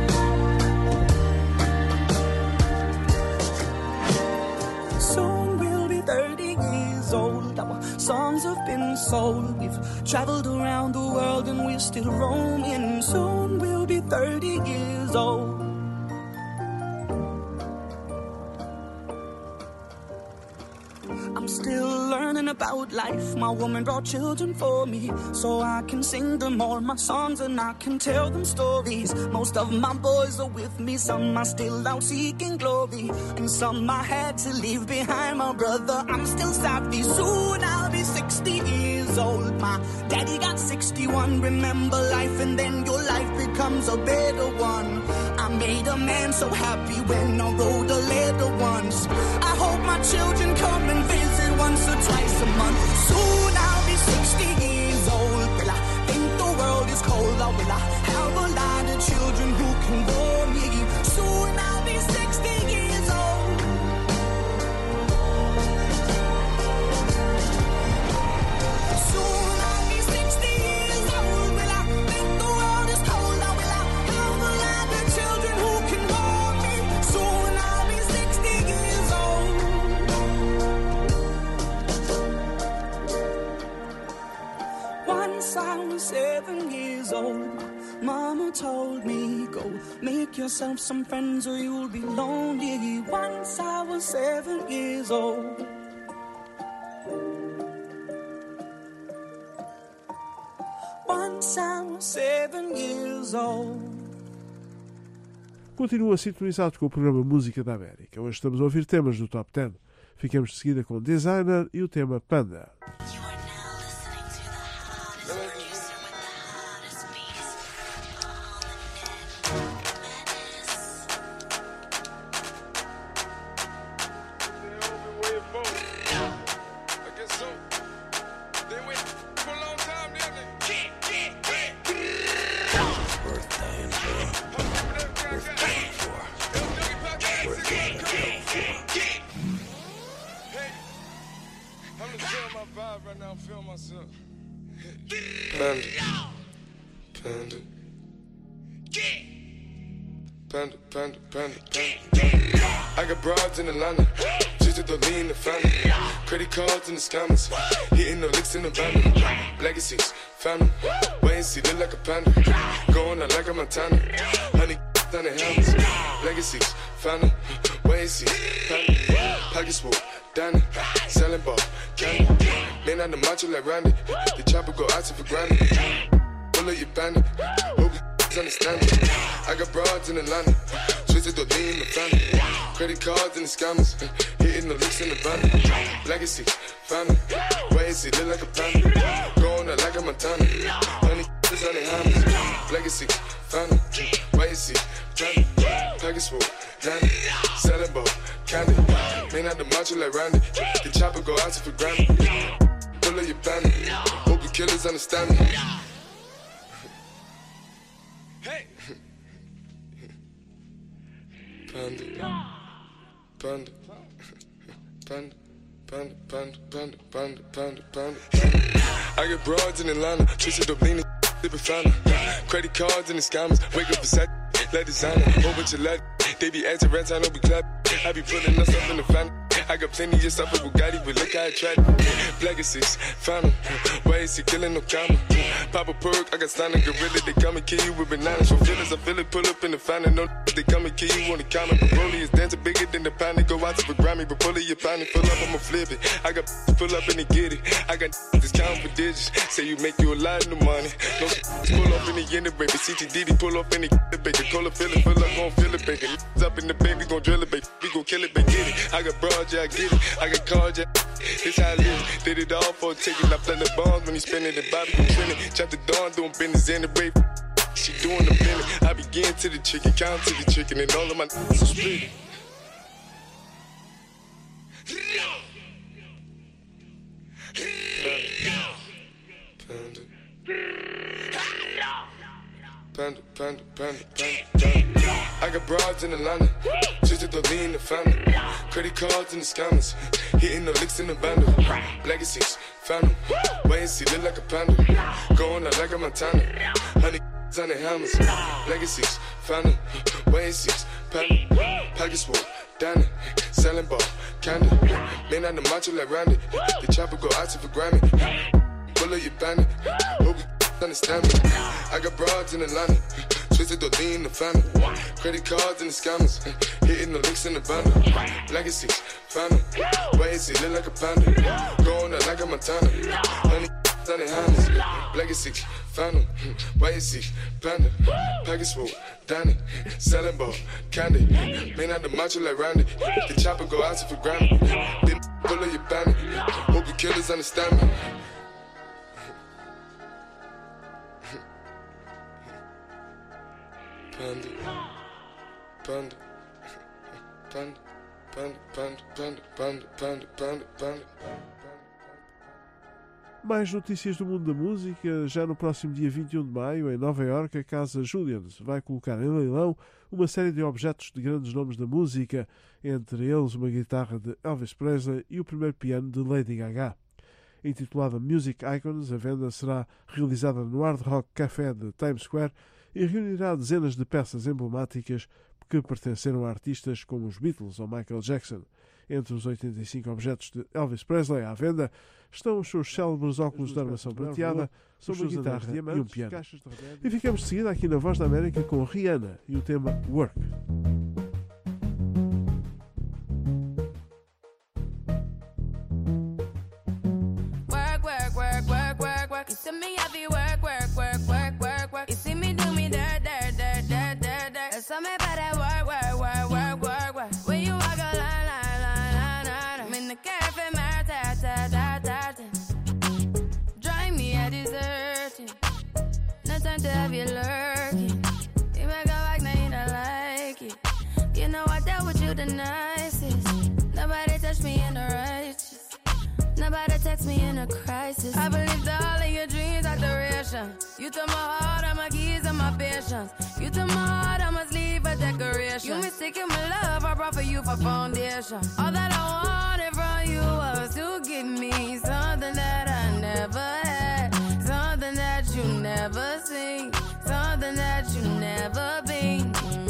Soon we'll be 30 years old. Our songs have been sold. We've traveled around the world and we're still roaming. Soon we'll be 30 years old. I'm still learning about life. My woman brought children for me, so I can sing them all my songs and I can tell them stories. Most of my boys are with me, some are still out seeking glory, and some I had to leave behind. My brother, I'm still savvy. Soon I'll be 60 years old. My daddy got 61. Remember life and then your life becomes a better one. I made a man so happy when I wrote a letter once. I hope my children come and visit once or twice a month. Soon I'll be 60 years old. Will I think the world is cold, or will I have a lot of children who can bore me? Soon I'll be 60 years old. Soon I'll be 60 years old. Will I think the world is cold, or will I have a lot of children who can bore me? Soon I'll be 60 years old. Once I was 7 years old, mama told me, go make yourself some friends or you'll be lonely. Once I was 7 years old. since I was 7 years old. Continua sintonizado com o programa Música da América. Hoje estamos a ouvir temas do Top 10. Ficamos de seguida com Designer e o tema Panda. I got broads in Atlanta, just to lean in the family. Credit cards in the scammers, hitting the licks in the van. Legacies, family, wait and see, look like a panda. Going out like a Montana, honey down the helmets. Legacies, family, wait and see, family. Pockets full, Danny, selling ball, candy. Man on the macho like Randy, the chopper go out for granted. Pull up your bandit, hope you understand it. I got broads in Atlanta, twisted to lean in the family. Credit cards and the scammers, hitting the licks in the van. Legacy, family, wait and see, look like a panda. Going out like a Montana, honey on the hammers. Legacy, family, wait and see, family. Package full, Danny, selling ball, candy. Man out the macho like Randy, the chopper go out for granted. Pull up your bandit, hope the killers understand me. Hey! Panda, panda, panda, panda, panda, panda, panda, panda, panda. I get broads in Atlanta, twisted up leaning, sipping fountain. Credit cards and the scammers, wake up beside, let designer, whole bunch of lad. They be acting rats, I know be clap. I be putting us up in the family. I got plenty of stuff with Bugatti, but look how I tried it. Legacies, found why is he killing no comma? Pop a perk, I got signed a gorilla, they come and kill you with bananas. For feelings, I feel it, pull up in the fountain. No, they come and kill you on the comment. But Broly is dancing bigger than the pound. They go out to the Grammy, but pull it, your pound, pull up, I'ma flip it. I got pull up and they get it. I got discount for digits, say you make you a lot of money. No, pull up in the end, baby. CTD, pull up in the baby. Call it, fill it, pull up, gon' fill it, baby. Up in the baby, gon' drill it, baby. We gon' kill it, baby, get it. I got broad, yeah, I get it. I got cards, yeah. This how I live. Did it all for a ticket. I play the bonds when he spinning the Bobby gon' trend it. Chop the dawn, doing business in the rape. She doing the billing. I begin to the chicken, count to the chicken, and all of my are split. Panda, panda, panda, panda, panda. I got broads in Atlanta, just to lean in the family. Credit cards and the scammers, hitting the licks in the bundle. Legacies, family, wait and see, look like a panda. Going out like a Montana, honey on the hammers. Legacies, family, wait and see, panda. Package full, Danny, selling ball, candy. Man on the macho like Randy, the chopper go out for Grammy. Pull up your bandit, hope you understand me. I got broads in Atlanta, twisted to lean in the family. Credit cards and the scammers, hitting the licks in the bundle. Legacy, family, wait and see, look like a panda. Going out like a Montana, honey on the hammers. Legacy, family, wait and see, panda. Package full, Danny, selling ball, candy. Man out the macho like Randy, the chopper go out for Grammy. Then pull up your bandit, hope the killers understand me. Panda, panda, panda, panda, panda, panda, panda, panda, panda, panda. Mais notícias do mundo da música. Já no próximo dia 21 de maio, em Nova Iorque, a casa Julians vai colocar em leilão uma série de objetos de grandes nomes da música, entre eles uma guitarra de Elvis Presley e o primeiro piano de Lady Gaga. Intitulada Music Icons, a venda será realizada no Hard Rock Café de Times Square e reunirá dezenas de peças emblemáticas que pertenceram a artistas como os Beatles ou Michael Jackson. Entre os 85 objetos de Elvis Presley à venda estão os seus célebres óculos de armação prateada, uma guitarra e um piano. E ficamos de seguida aqui na Voz da América com Rihanna e o tema Work. Work, work, work, work, work, work. You see me, I be work, work, work, work. want to have you lurking. You make a like, now you don't like it. You know I dealt with you the nicest. Nobody touched me in the righteous. Nobody text me in a crisis. I believed all of your dreams are duration. You took my heart, all my keys, and my patience. You took my heart, I must leave a decoration. You mistaken my love, I brought for you for foundation. All that I wanted from you was to give me something that I never had, something that you never seen, something that you never been.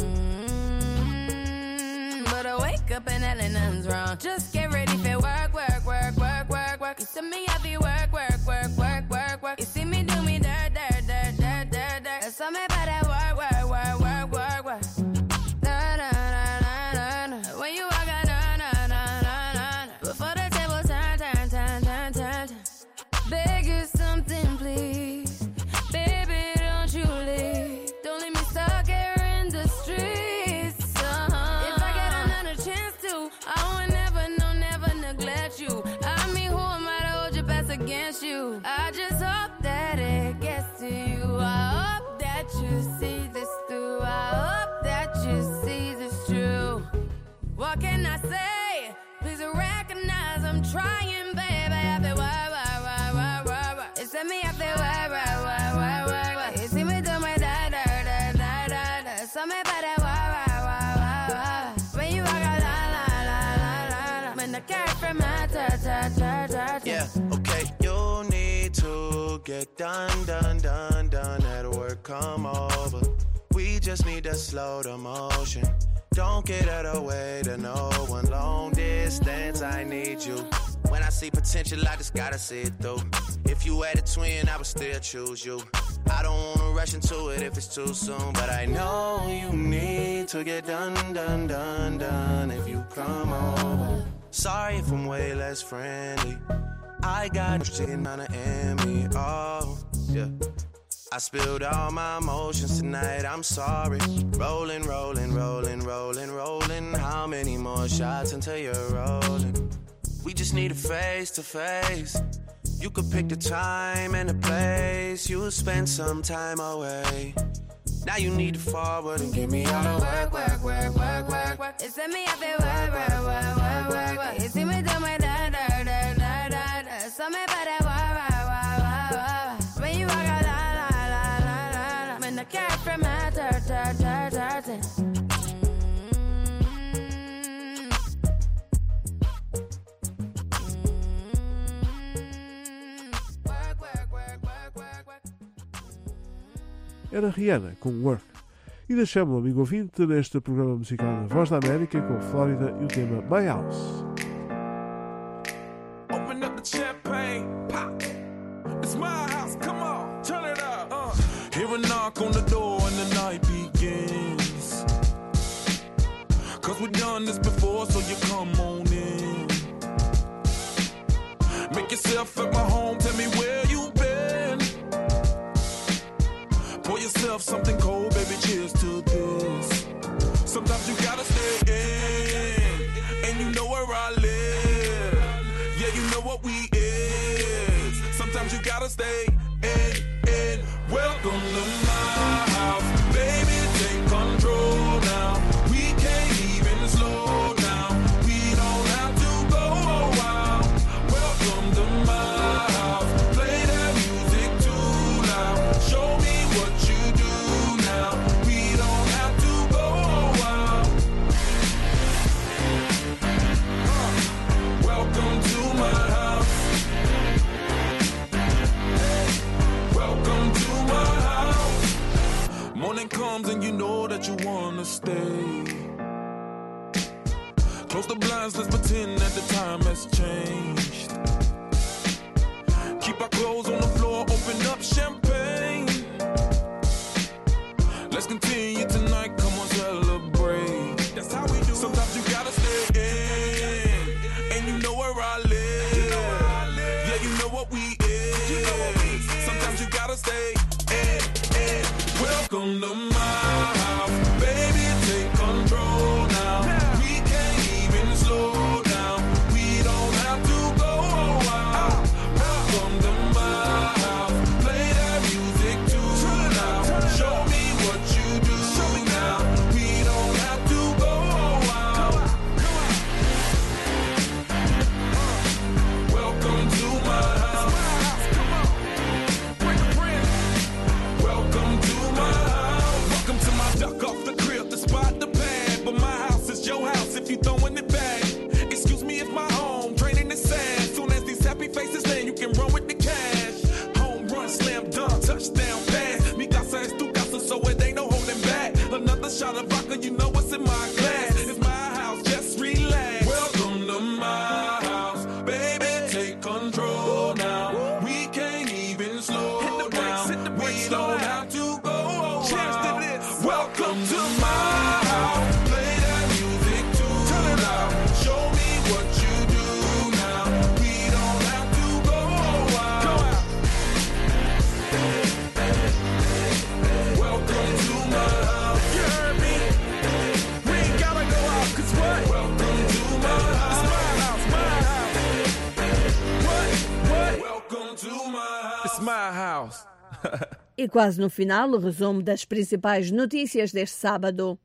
But I wake up and hell nothing's wrong. Just get ready for work, work, work, work, work, work. You see me, I be work, work, work, work, work, work. You see me do me dirt, dirt, dirt, dirt, dirt, dirt. There's something about that work, work, work, work, work, work. Na, na, na, na, na, na. When you walk out, na, na, na, na, na, na. Before the table turn, turn, turn, turn, turn, turn. Beg you something, please. Baby, don't you leave. Don't leave me stuck here in the streets. If I get another chance to, I would never, no, never neglect you. I mean, who am I to hold your best against you? I just hope that it gets to you. I hope that you see this through. I hope that you see this true. What can I say? Please recognize I'm trying, baby. I feel why. It's me, I feel why. You see me do my da. Something about that why. When you walk out, la. When the cat from my ta. Yeah, okay, you need to get done. At work, come over. We just need to slow the motion. Don't get out of the way to no one. Long distance, I need you. When I see potential, I just gotta see it through. If you had a twin, I would still choose you. I don't wanna rush into it if it's too soon, but I know you need to get done. If you come over. Sorry if I'm way less friendly. I got chicken on the enemy. Oh, yeah. I spilled all my emotions tonight, I'm sorry. Rolling. How many more shots until you're rolling? We just need a face to face. You could pick the time and the place. You'll spend some time away. Now you need to forward and give me all the work. It's me, I feel work. You see me do my da. Something about that why. When you walk out, la. When the cat from my turn. Era Rihanna com Work. E deixamos o amigo ouvinte neste programa musical da Voz da América com Flórida e o tema My House. Open up the champagne, pop. It's my house, come on, turn it up. Hear a knock on the door and the night begins. Cause we've done this before, so you come on in. Make yourself at my home, tell me where you've been. Pour yourself something cold, baby, cheers to this. Sometimes you gotta stay in, and you know where I live. Yeah, you know what we is. Sometimes you gotta stay in. Welcome to my house, baby, take control now. We can't even slow down. We don't have to go a while. Welcome to my house, play that music too loud. Show me what you do now. We don't have to go a while. Welcome to my house. Welcome to my house. Morning comes and you know that you wanna stay. Close the blinds, let's pretend that the time has changed. Keep our clothes on the floor, open up champagne. Let's continue tonight, come on, celebrate. That's how we do. Sometimes you gotta stay in, and you know where I live. Yeah, you know what we is. Sometimes you gotta stay in. Welcome to my house, baby, take control now. We can't even slow down. We don't have to go a while. Welcome to my house, play that music too loud. E quase no final, o resumo das principais notícias deste sábado.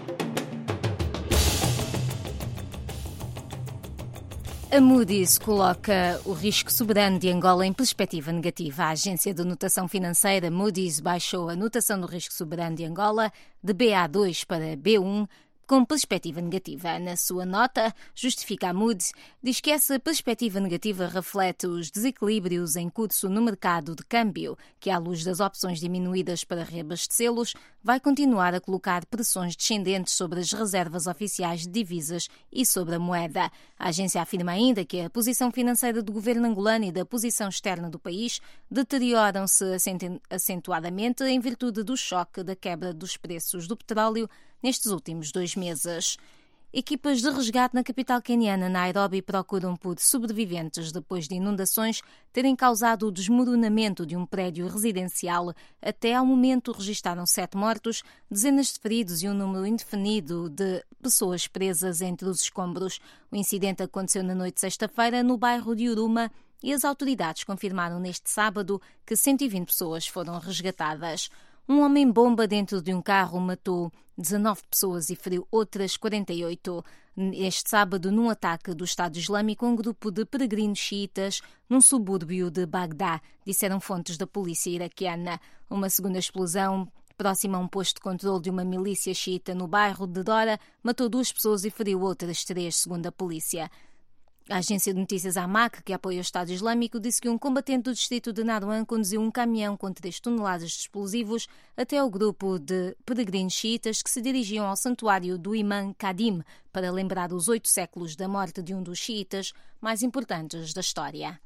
A Moody's coloca o risco soberano de Angola em perspectiva negativa. A agência de notação financeira Moody's baixou a notação do risco soberano de Angola de BA2 para B1 com perspectiva negativa. Na sua nota, justifica a Moody's, diz que essa perspectiva negativa reflete os desequilíbrios em curso no mercado de câmbio, que, à luz das opções diminuídas para reabastecê-los, vai continuar a colocar pressões descendentes sobre as reservas oficiais de divisas e sobre a moeda. A agência afirma ainda que a posição financeira do governo angolano e da posição externa do país deterioram-se acentuadamente em virtude do choque da quebra dos preços do petróleo nestes últimos 2 meses. Equipas de resgate na capital queniana, Nairobi, procuram por sobreviventes depois de inundações terem causado o desmoronamento de um prédio residencial. Até ao momento registaram 7 mortos, dezenas de feridos e um número indefinido de pessoas presas entre os escombros. O incidente aconteceu na noite de sexta-feira no bairro de Huruma e as autoridades confirmaram neste sábado que 120 pessoas foram resgatadas. Um homem-bomba dentro de um carro matou 19 pessoas e feriu outras 48. Este sábado, num ataque do Estado Islâmico a um grupo de peregrinos xiitas num subúrbio de Bagdá, disseram fontes da polícia iraquiana. Uma segunda explosão próxima a um posto de controle de uma milícia xiita no bairro de Dora matou 2 pessoas e feriu outras 3, segundo a polícia. A agência de notícias AMAC, que apoia o Estado Islâmico, disse que um combatente do distrito de Narouan conduziu um caminhão com 3 toneladas de explosivos até ao grupo de peregrinos xiitas que se dirigiam ao santuário do Imam Kadim para lembrar os 8 séculos da morte de um dos xiitas mais importantes da história.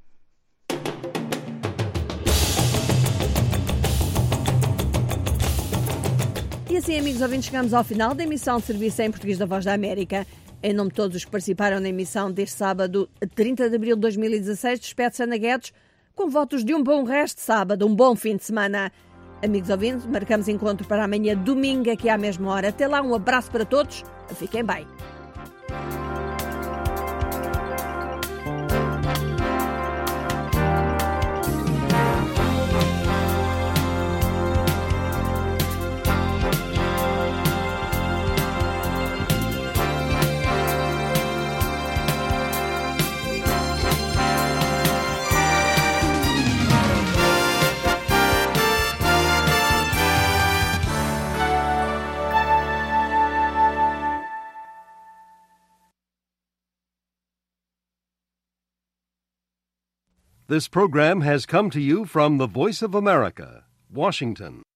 E assim, amigos ouvintes, chegamos ao final da emissão de Serviço em Português da Voz da América. Em nome de todos os que participaram na emissão deste sábado, 30 de abril de 2016, despede-se Ana Guedes com votos de um bom resto de sábado, um bom fim de semana. Amigos ouvintes, marcamos encontro para amanhã, domingo, aqui à mesma hora. Até lá, um abraço para todos. Fiquem bem. This program has come to you from the Voice of America, Washington.